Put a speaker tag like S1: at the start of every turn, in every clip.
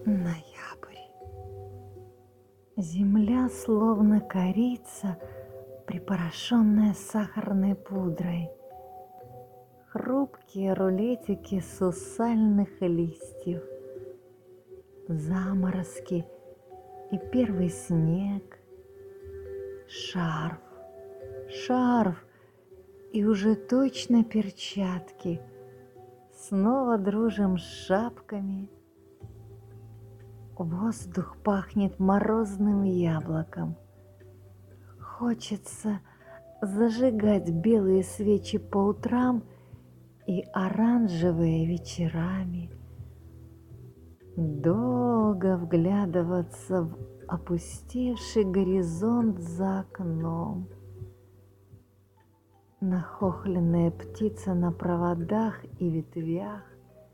S1: Ноябрь. Земля словно корица, припорошенная сахарной пудрой. Хрупкие рулетики сусальных листьев, заморозки и первый снег. Шарф, шарф и уже точно перчатки. Снова дружим с шапками. Воздух пахнет морозным яблоком. Хочется зажигать белые свечи по утрам и оранжевые вечерами. Долго вглядываться в опустевший горизонт за окном. Нахохленная птица на проводах и ветвях.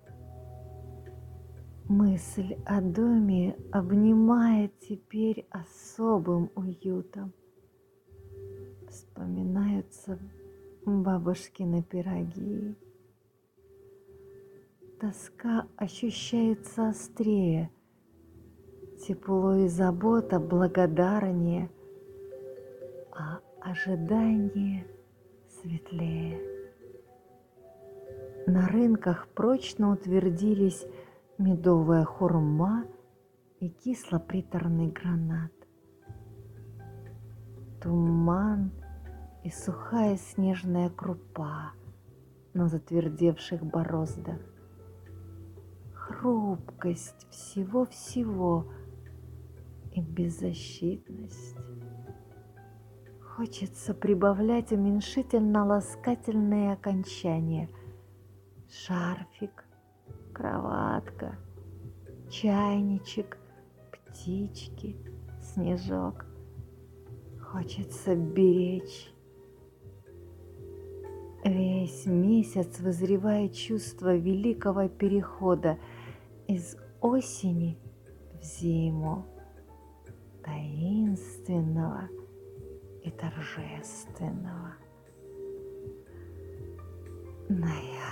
S1: Мысль о доме обнимает теперь особым уютом. Вспоминаются бабушкины пироги. Тоска ощущается острее, тепло и забота благодарнее, а ожидание светлее. На рынках прочно утвердились медовая хурма и кисло-приторный гранат. Туман и сухая снежная крупа на затвердевших бороздах. Хрупкость всего-всего и беззащитность. Хочется прибавлять уменьшительно-ласкательные окончания. Шарфик, кроватка, чайничек, птички, снежок. Хочется беречь. Весь месяц вызревает чувство великого перехода из осени в зиму, таинственного и торжественного. Ноябрь.